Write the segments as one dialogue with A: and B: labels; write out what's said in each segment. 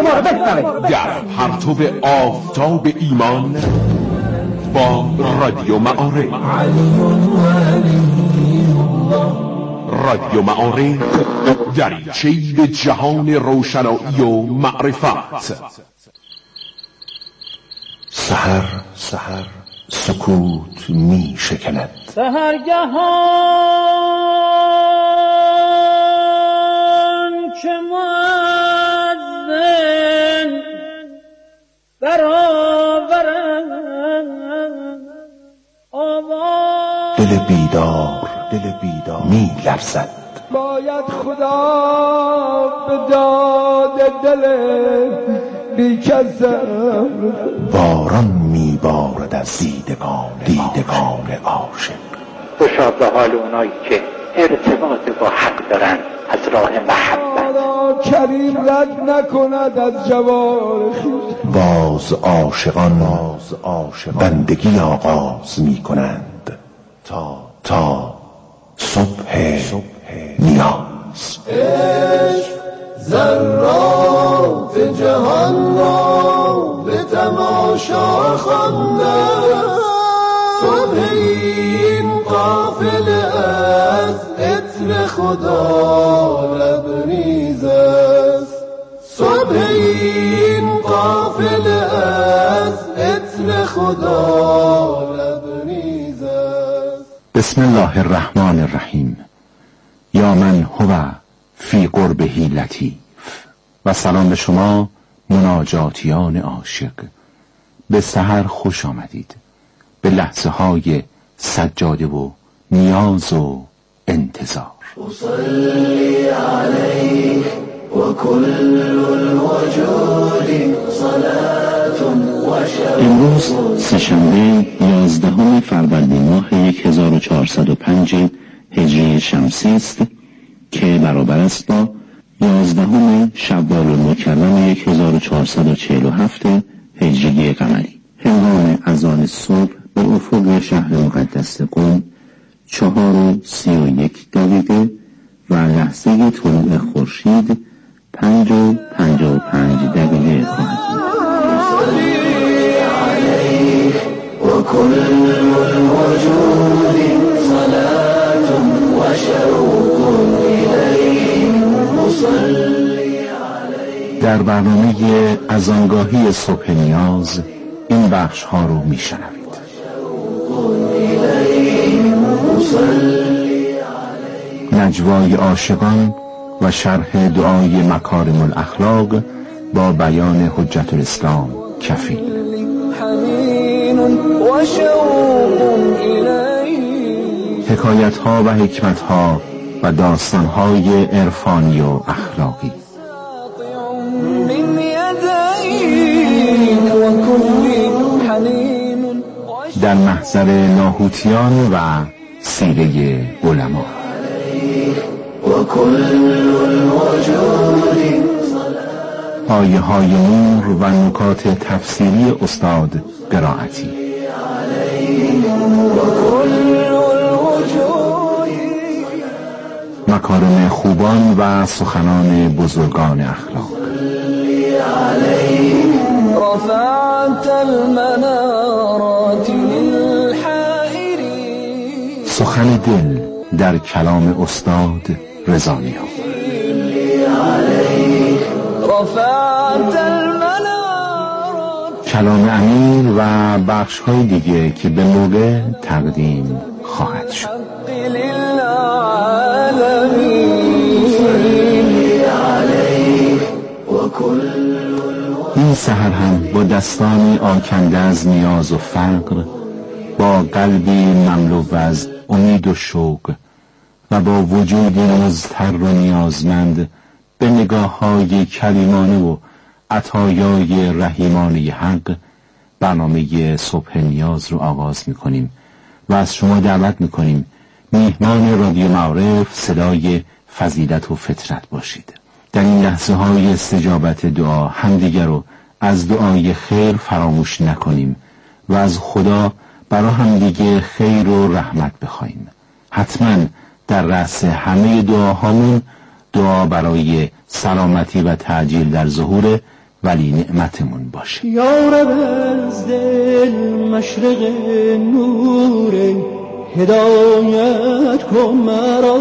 A: ما رو بفرمایید.
B: در پرتو آفتاب ایمان با رادیو معارف. رادیو معارف دریچه‌ای به جهان روشنایی و معرفت.
C: سحر سکوت می شکند.
D: سحرگهان که مؤذن برآورد آواز،
C: دل بیدار می لرزد.
E: باید خدا به داد دل بیکسم.
C: باران می بارد از دیدگان عاشق.
F: خوشا به حال اونایی که ارتباط با حق دارن از راه محبت.
E: کریم رد نکند از جوار خویش.
C: باز عاشقان بندگی آغاز می کنند تا صبح نیاز.
E: عشق ذرات جهان را به تماشا خوانده، صبح این قافله از عطر خدا لبریز است. صبح این قافله از عطر خدا لبریز است.
C: بسم الله الرحمن الرحیم. یا من هو فی قربه لطیف. و سلام به شما مناجاتیان عاشق. به سحر خوش آمدید، به لحظه های سجاده و نیاز و انتظار.
E: اصلی علیک و کل الوجود صلاة و شرف.
C: امروز سه‌شنبه 11 فروردین ماه 1405 هجری شمسی است که برابر است با 11 شوال المکرم 1447 هجری قمری. هنگام اذان صبح به افق شهر مقدس قم 4:31 و لحظه طلوع خورشید 5:55 خواهد بود.
E: و کل الوجود صلاة و شروق الیه مصلی علیه.
C: در برنامه اذانگاهی صبح نیاز این بخش ها رو می شنوید. نجوای عاشقان و شرح دعای مکارم الاخلاق با بیان حجت الاسلام کفیل. حکایت ها و حکمت ها و داستان های عرفانی و اخلاقی در محضر لاهوتیان و سیره علما.
E: و کل الوجود
C: آیه های نور و نکات تفسیری استاد قرائتی. مکارم خوبان و سخنان بزرگان اخلاق. سخن دل در کلام استاد رضا نیام. کلام امیر و بخش های دیگه که به موقع تقدیم خواهد شد. این سحر هم با دستانی آکنده از نیاز و فقر، با قلبی مملو از امید و شوق و با وجودی مضطر و نیازمند به نگاه‌های کریمانه و عطایای رحیمانه حق برنامه صبح نیاز رو آغاز می‌کنیم و از شما دعوت می‌کنیم میهمان رادیو معارف صدای فضیلت و فطرت باشید. در این لحظه های استجابت دعا همدیگر رو از دعای خیر فراموش نکنیم و از خدا برای همدیگه خیر و رحمت بخوایم. حتما در رأس همه دعاهامون دعا برای سلامتی و تعجیل در ظهور ولی نعمتمون باشه.
D: یارب از دل مشرق نور هدایت کن مرا،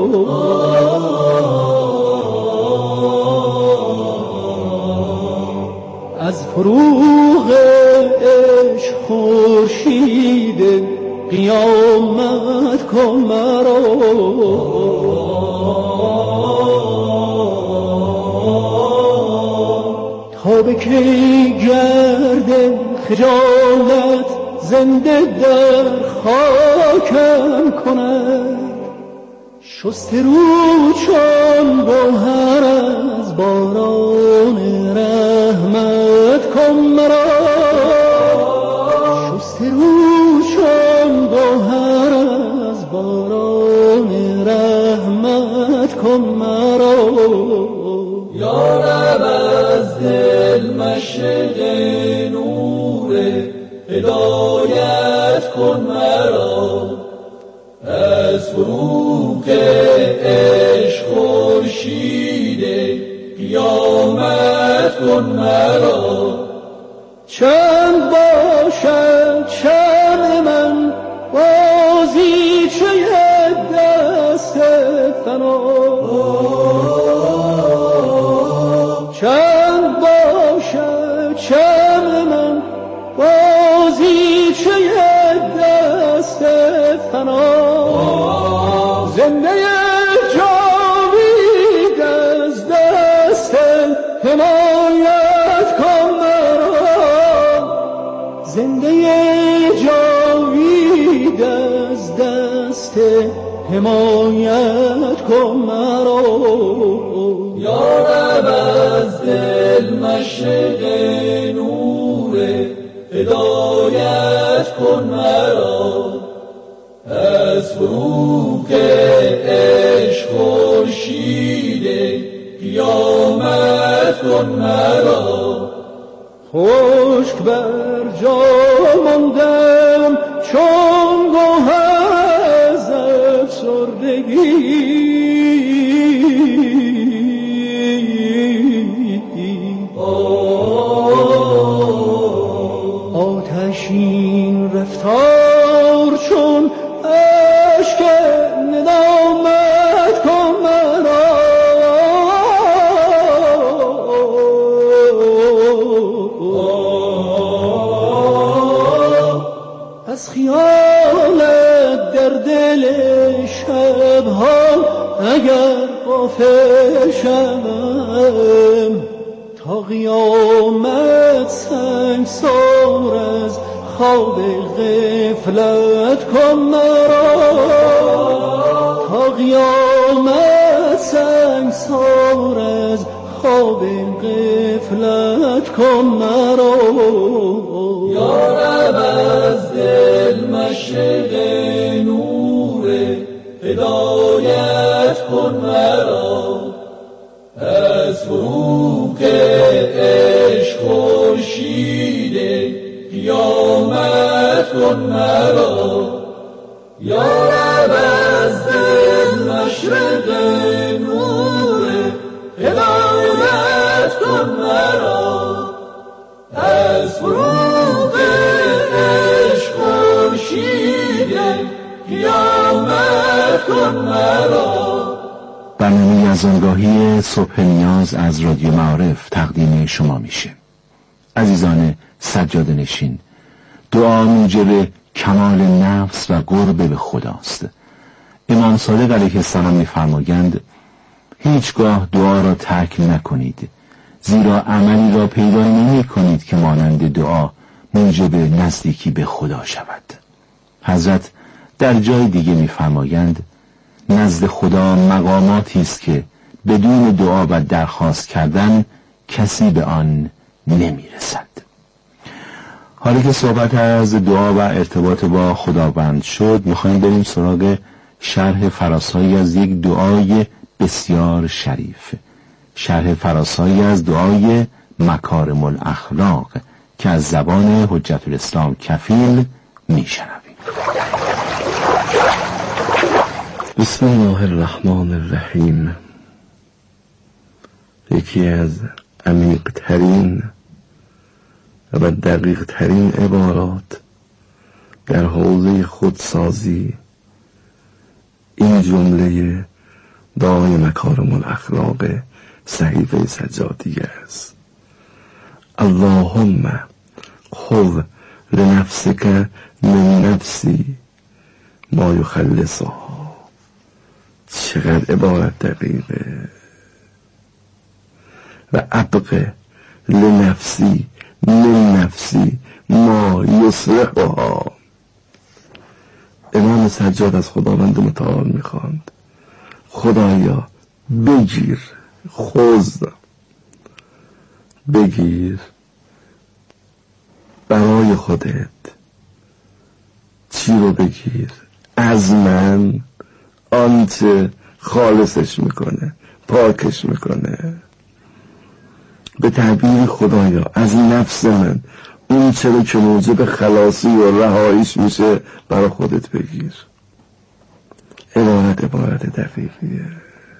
D: از فروغ عشق خورشید قیامت کن مرا، تا به کی گرد خجالت زنده در خاکم کند، شست رو چون گوهر از باران رحمت کن مرا، شست رو چون گوهر از باران رحمت کن مرا.
E: یا رب از دل مشرق نور هدایت کن مرا، از فروغ عشق خورشید قیامت کن مرا.
D: چند باشد شمع من بازیچه دست فنا، چند باشد شمع من بازیچه دست فنا، زنده جاوید از دست حمایت کن مرا، زنده جاوید از دست حمایت کن مرا.
E: یا رب از دل مشرق نور هدایت کن مرا، از فروغ عشق خورشید قیامت کن مرا.
D: خشک بر جا ماندم چون گوهر از افسردگی، آتشین رفتار چون اشک ندامت کن مرا، از خیالت در دل شبها اگر غافل شوم، تا قیامت سنگسار از خواب غفلت کن مرا، تا قیامت سنگسار از خواب غفلت کن مرا.
E: یا رب از دل مشرق نور هدایت کن مرا، از فروغ عشق خورشید قیامت کن مرا. یا رب از دل مشرق نور هدایت کن مرا، از فروغ عشق خورشید قیامت کن مرا.
C: برنامه یزدانگاهی صبح نیاز از رادیو معارف تقدیم شما میشه. عزیزان سجاده نشین، دعا موجب کمال نفس و قرب به خداست. امام صادق علیه السلام می‌فرمایند هیچگاه دعا را ترک نکنید، زیرا عملی را پیدا نمی‌کنید که مانند دعا موجب نزدیکی به خدا شود. حضرت در جای دیگه می‌فرمایند نزد خدا مقاماتی است که بدون دعا و درخواست کردن کسی به آن نمی‌رسد. حالا که صحبت از دعا و ارتباط با خداوند شد، می‌خوایم بریم سراغ شرح فراسایی از یک دعای بسیار شریف، شرح فراسایی از دعای مکارم الاخلاق که از زبان حجت الاسلام کفیل میشنویم.
A: بسم الله الرحمن الرحیم. یکی از عمیق‌ترین و دقیق‌ترین عبارات در حوزه خودسازی این جمله داعی مکارم الاخلاق صحیفه سجادیه است: اللهم خذ لنفسك من نفسی ما یخلصها. چقدر عبارت دقیقه. و ابقه لنفسی من نفسی ما یصلحها. امام سجاد از خداوند متعال میخواند: خدایا بگیر، بگیر برای خودت. چی رو بگیر؟ از من آنچه خالصش میکنه، پاکش میکنه. به تعبیر خدایا از نفس من اون چرا که موجب خلاصی و رهاییش میشه برای خودت بگیر. عبارت دقیقیه.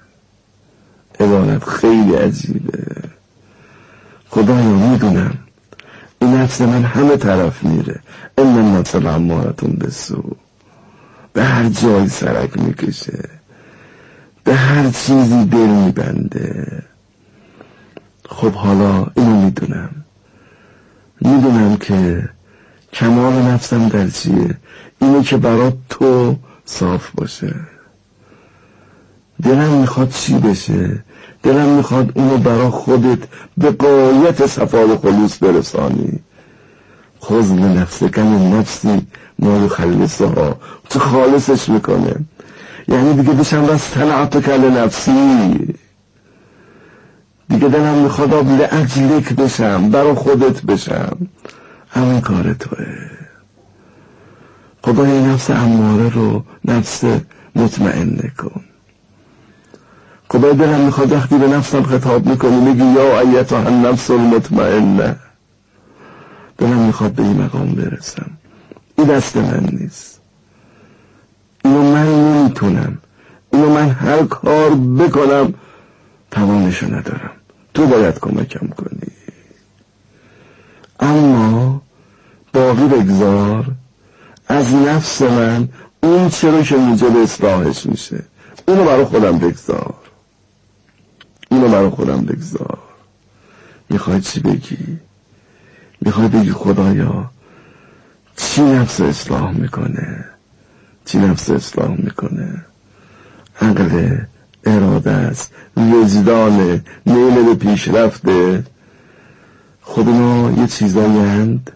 A: عبارت خیلی عجیبه. خدایا میدونم این نفس من همه طرف میره، ان النفس لاماره بالسوء، به هر جایی سرک میکشه، به هر چیزی دل میبنده. خب حالا اینو میدونم که کمال نفسم در چیه؟ اینه که برات تو صاف باشه. دلم میخواد چی بشه؟ دلم میخواد اونو برا خودت به غایت صفا و خلوص برسانی. خذ لنفسک من نفسی ما یخلصها. چه خالصش میکنه؟ یعنی دیگه بشم بس طلعتک لنفسی، دیگه دلم میخواد لأجلک بشم، برا خودت بشم. همین کار توه. خدای نفس اماره رو نفس مطمئنه کن. خدای دلم میخواد وقتی به نفسم خطاب میکنی میگی یا ایتها النفس المطمئنه. دلم میخواد به این مقام برسم. این دست من نیست، اینو من نمیتونم، اینو من هر کار بکنم توانشو ندارم، تو باید کمکم کنی. اما باقی بگذار از نفس من اون چرا که موجب اصلاحش میشه اونو برای خودم بگذار. میخوای چی بگی؟ میخوای بگی خدایا چی نفس اصلاح میکنه؟ عقل، اراده است، وجدان، میل به پیشرفته. خود ما یه چیزایی هند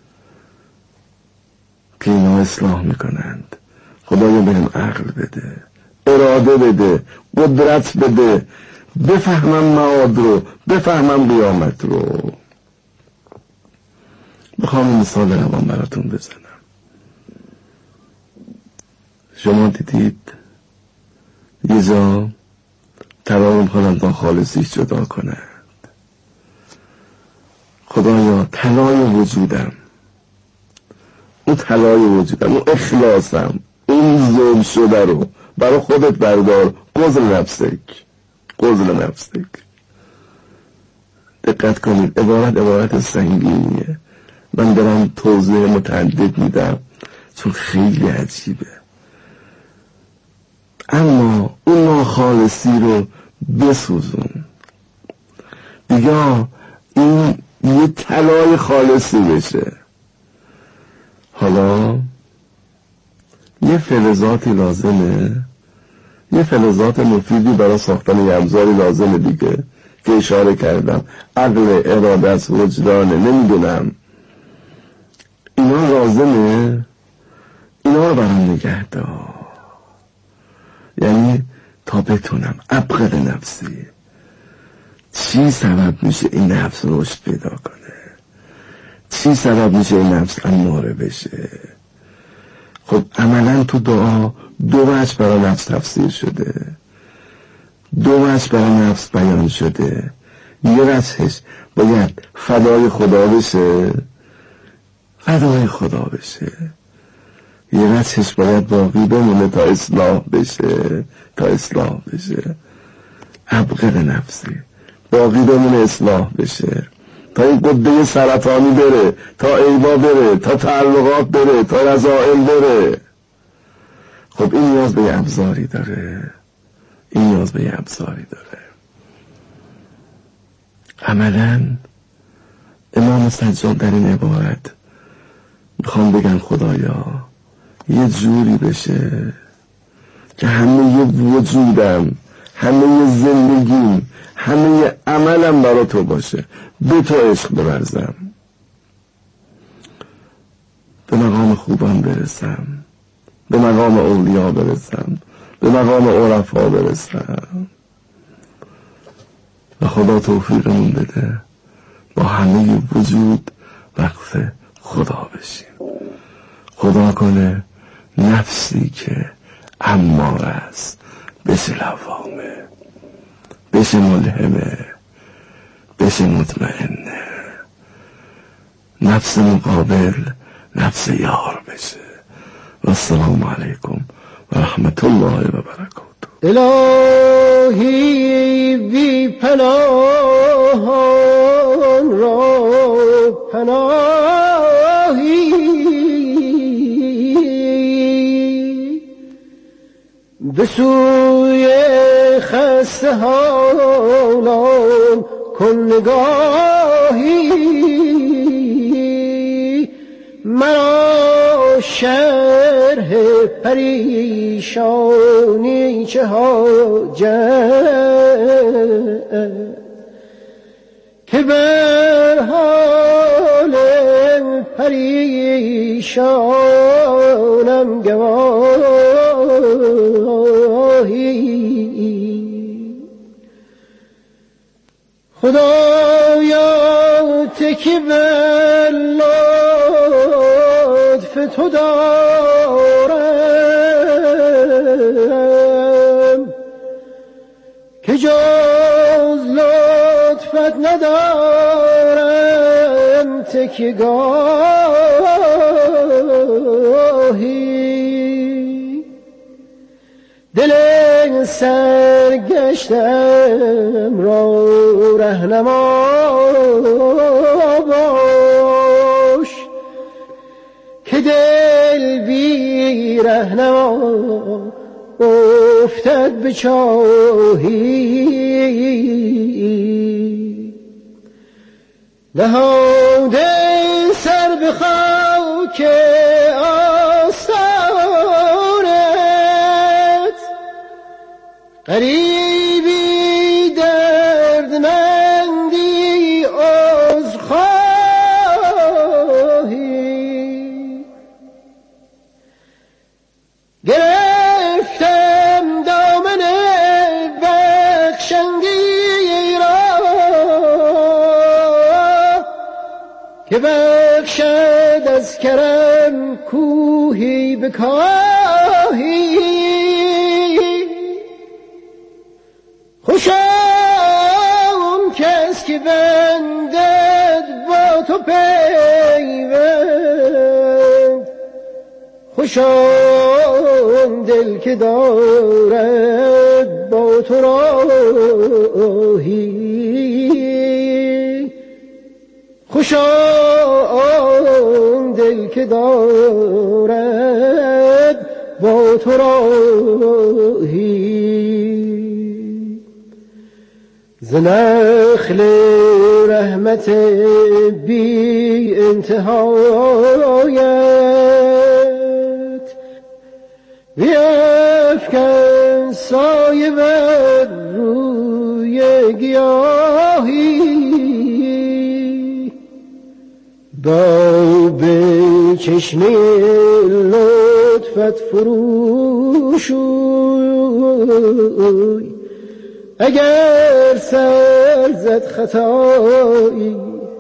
A: که اینا اصلاح میکنند. خدایا بهم عقل بده، اراده بده، قدرت بده، بفهمم معاد رو، بفهمم قیامت رو. بخوام مثال روان براتون بزنم. شما دیدید یه جا طلا میخوانند با خالصیش جدا کنند. خدایا طلای وجودم، اون اخلاصم، اون ظلم شده رو برای خودت بردار. قزل نفسک. دقت کنید، عبارت سنگینیه. من دارم توضیح متعدد میدم چون خیلی عجیبه. اما اون ناخالصی رو بسوزون دیگه، این یه طلای خالصی بشه. حالا یه فلزاتی لازمه، یه فلزات مفیدی برای ساختن یه ابزاری لازمه دیگه که اشاره کردم. عقل، اراده است، وجدانه، نمیدونم اینا لازمه. اینا رو برام نگه دار، یعنی تا بتونم ابقل نفسی. چی سبب میشه این نفس رشد پیدا کنه؟ چی سبب میشه این نفس اماره بشه؟ خب عملا تو دعا دو وجه برای نفس تفسیر شده، دو وجه برای نفس بیان شده. یه وجهش باید فدای خدا بشه، یه وجهش باید باقی بمونه تا اصلاح بشه. ابقل نفسی، باقی بمونه اصلاح بشه، تا این قده سرطانی بره، تا ایوا بره، تا تعلقات بره، تا رذائل بره. خب این نیاز به ابزاری داره، این نیاز به ابزاری داره. عملا امام سجاد در این عبارت میخوام بگم خدایا یه جوری بشه که همه وجودم، همه زندگیم، همه عملم برا تو باشه، به تو عشق بورزم، به مقام خوبان برسم، به مقام اولیا برسم، به مقام عرفا برسم و خدا توفیقمون بده با همه وجود وقف خدا بشیم. خدا کنه نفسی که اماره است بشه لوامه، بشه ملهمه، بشه مطمئنه، نفس مقابل نفس یار بشه. و السلام علیکم و رحمت الله و برکاته.
D: الهی بی پناهان را پناهی، به سوی خسته حالان کن نگاهی، مرا شرح پریشانی چه حاجت که بر حال پریشانم گواهی. خدایا تکی بر لطف تو دارم که جز لطفت ندارم تکیگاهی. دل سرگشتم را رهنما باش که دل بی رهنما افتد به چاهی. نهاده سر به خاک آستانت، غریبی دردمندی عذرخواهی. گرفتم دامن بخشندی را که بخشد از کرم کوهی بکاهی. خوشا اون کس که بندد با تو پیوند، خوشا اون دل که دارد با تو راهی. خوشا اون دل که دارد با تو راهی. ز نخل رحمت بی انتهایت بیفکن سایه بر روی گیاهی. با به چشمه لطفت فروشوی، اگر سر زد خطایی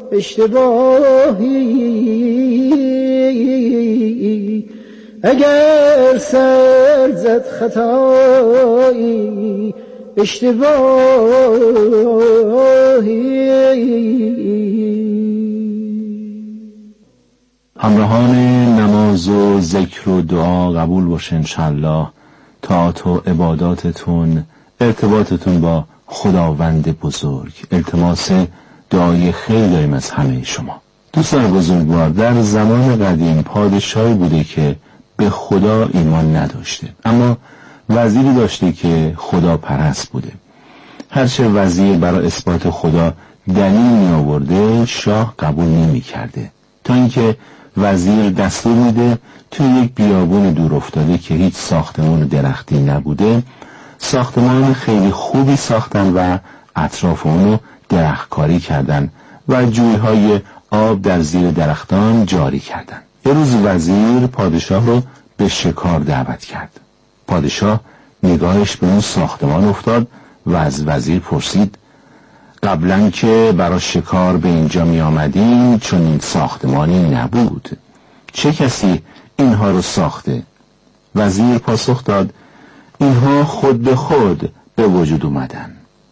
D: اشتباهی، اگر سر زد خطایی اشتباهی.
C: همراهان نماز و ذکر و دعا قبول باشه انشالله. طاعت و عباداتتون، ارتباطتون با خداوند بزرگ. التماس دعای خیر داریم از همه شما. دوستان بزرگوار، در زمان قدیم پادشاهی بوده که به خدا ایمان نداشته، اما وزیری داشته که خدا پرست بوده. هرچه وزیر برای اثبات خدا دلیل می آورده شاه قبول نمی کرده، تا اینکه وزیر دستور میده توی یک بیابون دور افتاده که هیچ ساختمان درختی نبوده ساختمان خیلی خوبی ساختن و اطراف اونو درختکاری کردن و جویهای آب در زیر درختان جاری کردن. یه روز وزیر پادشاه رو به شکار دعوت کرد. پادشاه نگاهش به اون ساختمان افتاد و از وزیر پرسید قبلا که برای شکار به اینجا می آمدیم چون این ساختمانی نبود، چه کسی اینها رو ساخته؟ وزیر پاسخ داد اینها خود به خود به وجود اومدن.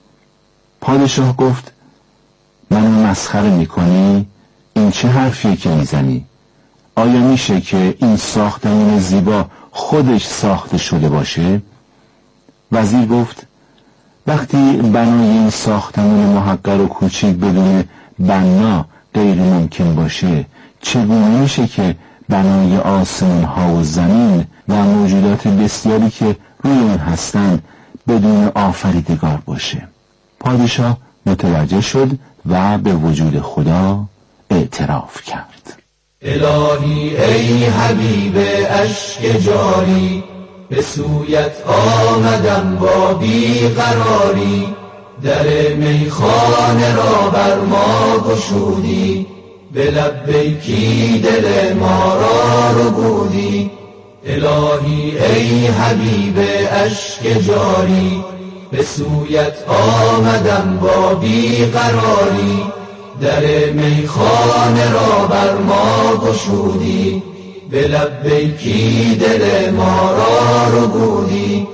C: پادشاه گفت منو مسخره میکنی؟ این چه حرفیه که میزنی؟ آیا میشه که این ساختمان زیبا خودش ساخته شده باشه؟ وزیر گفت وقتی بنای این ساختمان محقر و کوچیک بدون بنا غیر ممکن باشه، چگونه میشه که بنای آسمان ها و زمین و موجودات بسیاری که روی اون هستن بدون آفریدگار باشه؟ پادشاه متوجه شد و به وجود خدا اعتراف کرد.
G: الهی ای حبیب اشک جاری، به سویت آمدم با بیقراری، در میخانه را بر ما گشودی، به لبیکی دل ما را ربودی. الهی ای حبیب اشک جاری، به سویت آمدم با بیقراری، در میخانه را بر ما گشودی، به لبیکی دل ما را ربودی.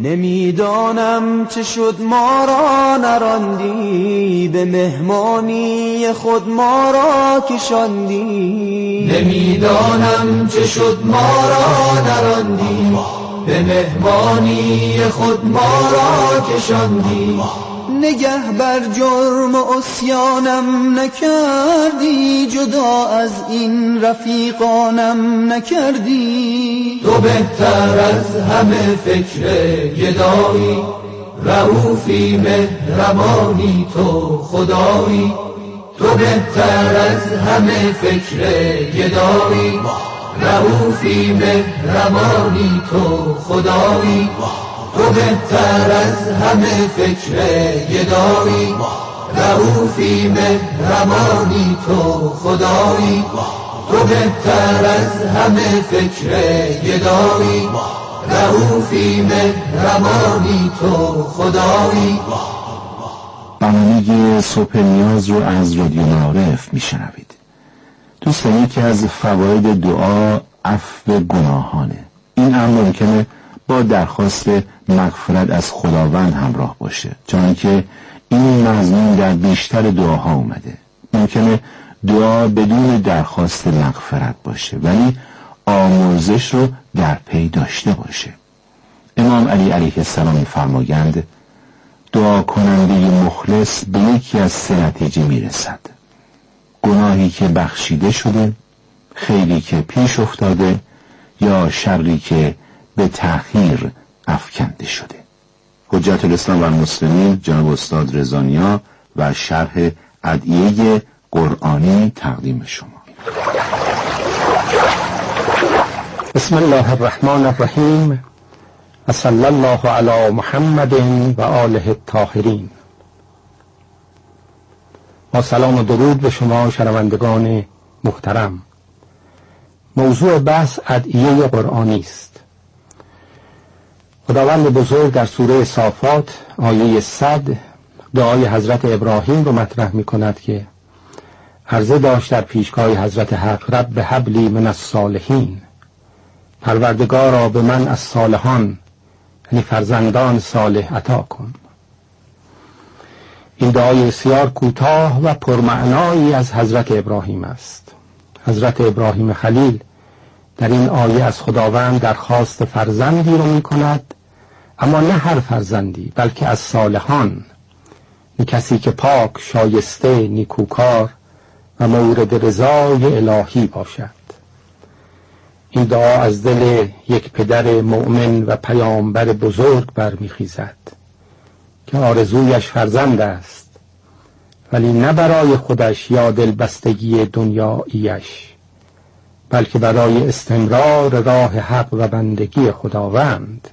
H: نمیدانم چه شد ما را نراندی، به مهمانی خود ما را کشاندی.
G: نمیدانم چه شد ما را نراندی، به مهمانی خود ما را کشاندی.
H: نگه بر جرم و عصیانم نکردی، جدا از این رفیقانم نکردی.
G: تو بهتر از همه فکر گدایی، رؤوفی مهربانی تو خدایی. تو بهتر از همه فکر گدایی، رؤوفی مهربانی تو خدایی. تو بهتر از همه فکر گدایی، رؤوفی مهربانی تو خدایی. تو بهتر از همه فکر گدایی، رؤوفی مهربانی تو خدایی.
C: برنامه صبح نیاز رو از رادیو معارف میشنوید. دوستان، یکی از فواید دعا عفو گناهانه. این امر ممکنه با درخواست مغفرت از خداوند همراه باشه، چون که این مضمون در بیشتر دعاها اومده. ممکنه دعا بدون درخواست مغفرت باشه ولی آمرزش رو در پی داشته باشه. امام علی علیه السلام می‌فرمایند دعا کننده مخلص به یکی از سه نتیجه میرسد: گناهی که بخشیده شده، خیری که پیش افتاده، یا شری که به تأخیر افکنده شده. حجت الاسلام و المسلمین جناب استاد رضا نیا و شرح ادعیه قرآنی تقدیم شما.
I: بسم الله الرحمن الرحیم و صلی الله علی محمد و آله الطاهرین. با سلام و درود به شما شنوندگان محترم. موضوع بحث ادعیه قرآنی است. خداوند بزرگ در سوره صافات آیه 100 دعای حضرت ابراهیم رو مطرح می کند که عرضه داشت در پیشگاه حضرت حق: رب هب لی من الصالحین، پروردگارا به من از صالحان، یعنی فرزندان صالح عطا کن. این دعای بسیار کوتاه و پرمعنایی از حضرت ابراهیم است. حضرت ابراهیم خلیل در این آیه از خداوند درخواست فرزندی رو می کند، اما نه هر فرزندی بلکه از صالحان، این کسی که پاک، شایسته، نیکوکار و مورد رضای الهی باشد. این دعا از دل یک پدر مؤمن و پیامبر بزرگ برمیخیزد که آرزویش فرزند است، ولی نه برای خودش یا دلبستگی دنیاییش، بلکه برای استمرار راه حق و بندگی خداوند.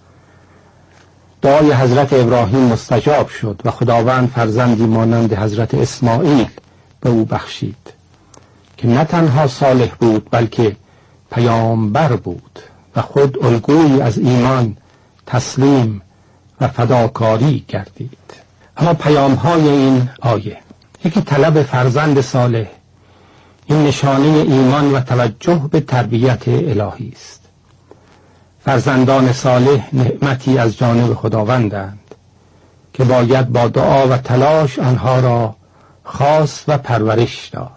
I: دعای حضرت ابراهیم مستجاب شد و خداوند فرزندی مانند حضرت اسماعیل به او بخشید که نه تنها صالح بود بلکه پیامبر بود و خود الگویی از ایمان، تسلیم و فداکاری گردید. اما پیام‌های این آیه: یکی طلب فرزند صالح. این نشانه ایمان و توجه به تربیت الهی است. فرزندان صالح نعمتی از جانب خداوندند که باید با دعا و تلاش آنها را خاص و پرورش داد.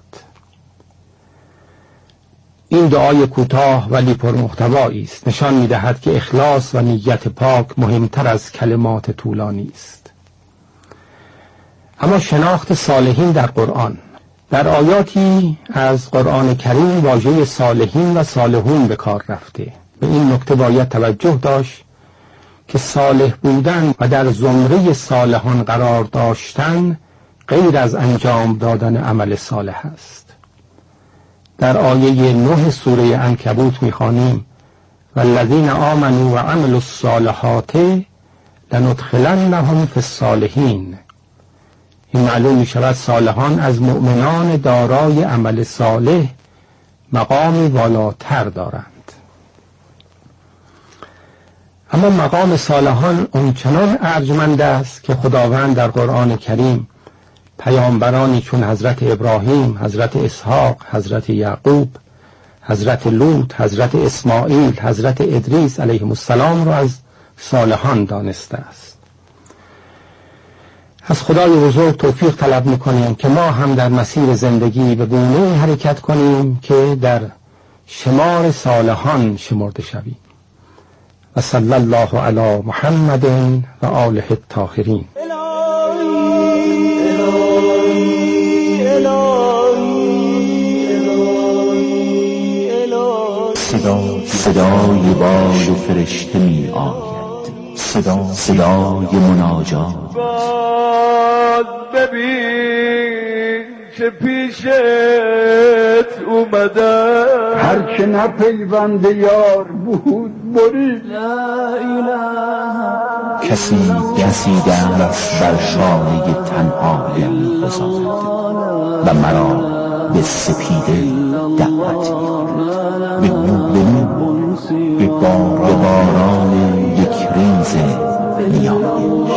I: این دعای کوتاه ولی پرمحتوایی است. نشان می‌دهد که اخلاص و نیت پاک مهمتر از کلمات طولانی است. اما شناخت صالحین در قرآن. در آیاتی از قرآن کریم واژه صالحین و صالحون به کار رفته. به این نکته باید توجه داشت که صالح بودن و در زمره صالحان قرار داشتن غیر از انجام دادن عمل صالح است. در آیه 9 سوره عنکبوت می‌خوانیم: والذین آمنوا و عملوا الصالحات لندخلنهم فی الصالحین. این معلوم می‌شود صالحان از مؤمنان دارای عمل صالح مقامی بالاتر دارند. اما مقام صالحان اونچنان ارجمند است که خداوند در قرآن کریم پیامبرانی چون حضرت ابراهیم، حضرت اسحاق، حضرت یعقوب، حضرت لوط، حضرت اسماعیل، حضرت ادریس علیهم السلام را از صالحان دانسته است. از خدای بزرگ توفیق طلب می‌کنیم که ما هم در مسیر زندگی به گونه‌ای حرکت کنیم که در شمار صالحان شمرده شویم. و صلی الله علی محمد و آله الطاهرین.
C: صدای بال فرشته می آید، صدای مناجات.
E: ببین که پیشت اومده،
J: هر که نه پیوند یار بود برید.
C: کسی دست بر شانه تنهایم گذارد و مرا به سپیده دعوت می‌کند، به نور، به باران یک ریز نیایش.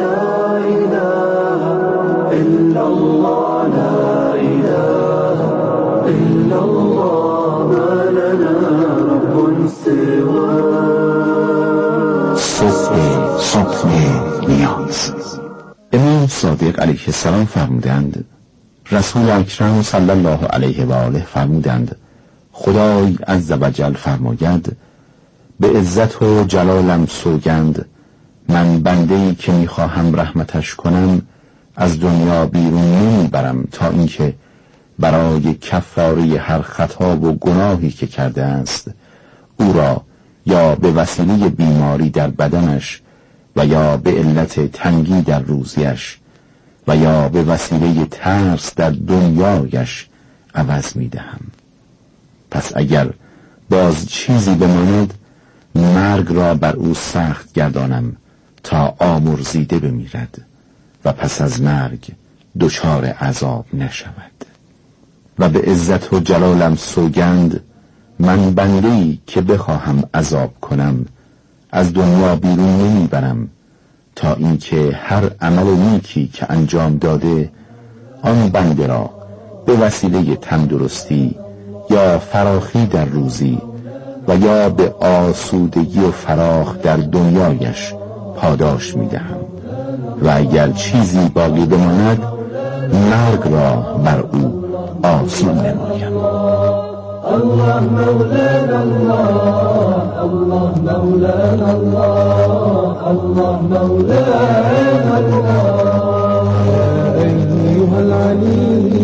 C: صبح نیاز. امام صادق علیه السلام فرمودند، رسول اکرم صلی الله علیه و آله فرمودند، خدای عزوجل فرماید، به عزت و جلالم سوگند، من بنده‌ای که میخواهم رحمتش کنم از دنیا بیرون نمیبرم تا اینکه برای کفاره هر خطا و گناهی که کرده است او را یا به وسیله بیماری در بدنش و یا به علت تنگی در روزیش و یا به وسیله ترس در دنیایش عوض میدهم. پس اگر باز چیزی بماند مرگ را بر او سخت گردانم تا آمرزیده بمیرد و پس از مرگ دچار عذاب نشود. و به عزت و جلالم سوگند، من بنده‌ای که بخواهم عذاب کنم از دنیا بیرون نمیبرم تا اینکه هر عمل نیکی که انجام داده آن بنده را به وسیله تندرستی یا فراخی در روزی و یا به آسودگی و فراخ در دنیایش پاداش میدهم و اگر چیزی باقی بماند مرگ را بر او آسون نمایم.
G: الله مولانا الله، الله مولانا الله، الله مولانا الله.
D: أيها العليم